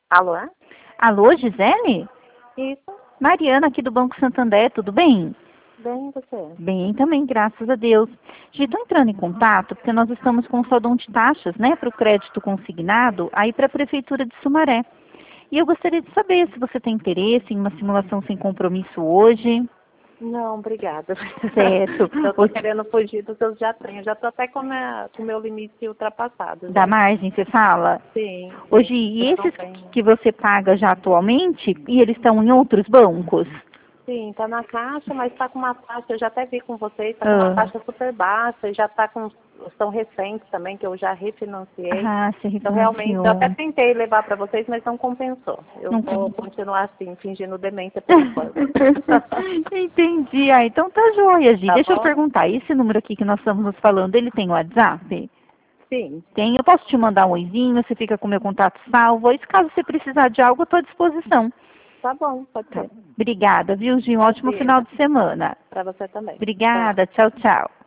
Alô? Alô, Gisele? Isso, Mariana aqui do Banco Santander, tudo bem? bem você. Bem também, graças a Deus. Estou entrando em contato porque nós estamos com o saldão de taxas, né, para o crédito consignado, aí para a Prefeitura de Sumaré. E eu gostaria de saber se você tem interesse em uma simulação sem compromisso hoje. Não, obrigada. Certo. Eu tô querendo fugir dos que eu já tenho. Já tô até com o meu limite ultrapassado Da já. margem, você fala? Sim, Hoje, sim. e Eu não esses tenho. que você paga já atualmente, e eles estão em outros bancos? Sim, tá na caixa, mas tá com uma taxa, eu já até vi com vocês, tá com uma Ah, taxa super baixa e já tá com, são recentes também, que eu já refinanciei. você Então, realmente, eu até refinanciou. tentei levar para vocês, mas não compensou. Eu Não vou com- continuar assim, fingindo demência por enquanto. Entendi. Ah, então tá joia, Gi. Tá Deixa eu bom? perguntar, esse número aqui que nós estamos nos falando, ele tem WhatsApp? Sim, Tem. Eu posso te mandar um oizinho, você fica com meu contato salvo. E se caso você precisar de algo, eu estou à disposição. tá bom, pode Tá. ser. Obrigada, viu, Gi? Um ótimo final Imagina. de semana. Para você também. Tchau. Obrigada. Tchau, tchau.